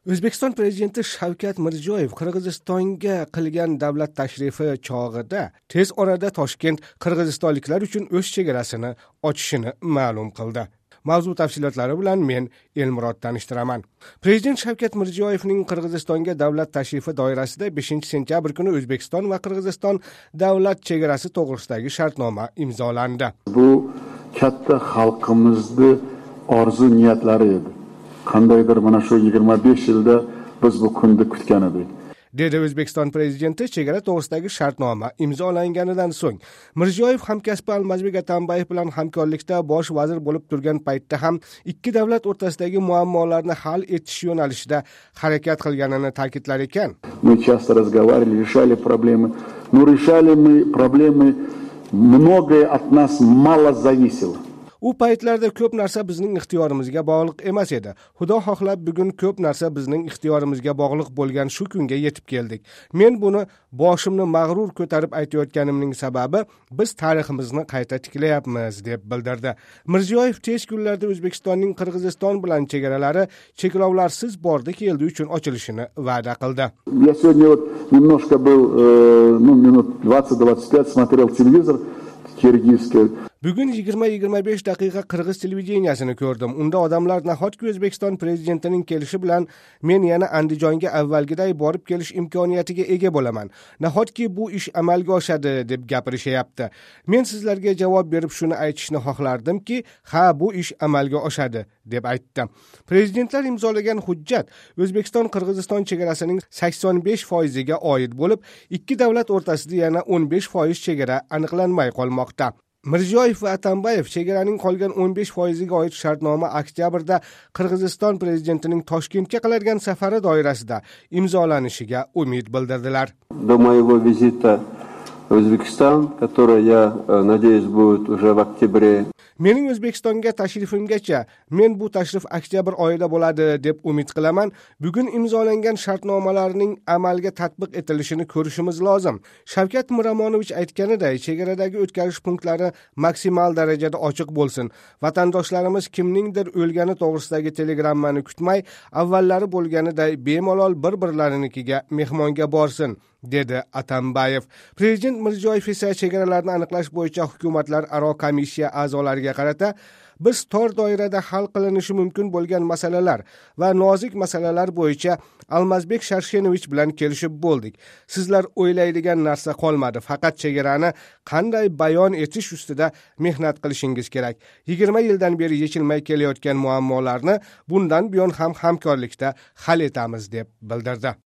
O'zbekiston Prezidenti Shavkat Mirziyoyev Qirg'izistonga qilgan davlat tashrifi chog'ida tez orada Toshkent qirg'izistonliklar uchun o'z chegarasini ochishini ma'lum qildi. Mavzu tafsilotlari bilan men Elmurod tanishtiraman. Prezident Shavkat Mirziyoyevning Qirg'izistonga davlat tashrifi doirasida 5-sentyabr kuni O'zbekiston va Qirg'iziston davlat chegarasi to'g'risidagi shartnoma imzolandi. Bu katta xalqimizning orzu niyatlari edi. Qandaydir mana shu 25 yilda biz bu kunni kutgan edik. Dedi O'zbekiston Prezidenti chegara to'g'risidagi shartnoma imzolanganidan so'ng. Mirziyoyev hamkasbi Almazbek Atambayev bilan hamkorlikda bosh vazir bo'lib turgan paytda ham ikki davlat o'rtasidagi muammolarni hal etish yo'nalishida harakat qilganini ta'kidlar ekan. Мы часто разговаривали, решали проблемы. Но решали мы проблемы, многое от нас мало зависело. U paytlarda ko'p narsa bizning ixtiyorimizga bog'liq emas edi. Xudo xohlab bugun ko'p narsa bizning ixtiyorimizga bog'liq bo'lgan shu kunga yetib keldik. Men buni boshimni mag'rur ko'tarib aytayotganimning sababi biz tariximizni qayta tiklayapmiz deb bildirdi. Mirziyoyev tez kunlarda O'zbekistonning Qirg'iziston bilan chegaralari cheklovlarsiz bordi keldi uchun ochilishini va'da qildi. Я сегодня вот немножко был, минут 20-25 смотрел телевизор киргизский. Bugun 20-25 daqiqa Qirg'iz televideniyasini ko'rdim. Unda odamlar nahotki O'zbekiston prezidentining kelishi bilan men yana Andijonga avvalgiday borib kelish imkoniyatiga ega bo'laman. Nahotki bu ish amalga oshadi deb gapirishyapti. Men sizlarga javob berib shuni aytishni xohlardimki, ha bu ish amalga oshadi deb aytdim. Prezidentlar imzolagan hujjat O'zbekiston Qirg'iziston chegarasining 85% ga oid bo'lib, ikki davlat o'rtasida yana 15% chegara aniqlanmay qolmoqda. Mirziyoyev va Atambayev chegaraning qolgan 15% ga oid shartnoma oktyabrda Qirg'iziston prezidentining Toshkentga qiladigan safari doirasida imzolanishiga umid bildirdilar. До моего визита в Узбекистан, который, я надеюсь, будет уже в октябре. Mening O'zbekistonga tashrifimgacha, men bu tashrif oktyabr oyida bo'ladi deb umid qilaman. Bugun imzolangan shartnomalarning amalga tatbiq etilishini ko'rishimiz lozim. Shavkat Miramonovich aytganiday, chegaradagi o'tkazish punktlari maksimal darajada ochiq bo'lsin. Vatandoshlarimiz kimningdir o'lgani to'g'risidagi telegrammani kutmay, avvallari bo'lganiday bemalol bir-birlarinikiga mehmonga borsin, dedi Atambayev. Prezident Mirziyoyev esa chegaralarni aniqlash bo'yicha hukumatlararo komissiya a'zolariga qarata, biz tor doirada hal qilinishi mumkin bo'lgan masalalar va nozik masalalar bo'yicha Almazbek Sharshenovich bilan kelishib bo'ldik. Sizlar o'ylaydigan narsa qolmadi, faqat chegarani qanday bayon etish ustida mehnat qilishingiz kerak. 20 yildan beri yechilmay kelayotgan muammolarni bundan buyon ham hamkorlikda hal etamiz deb bildirdi.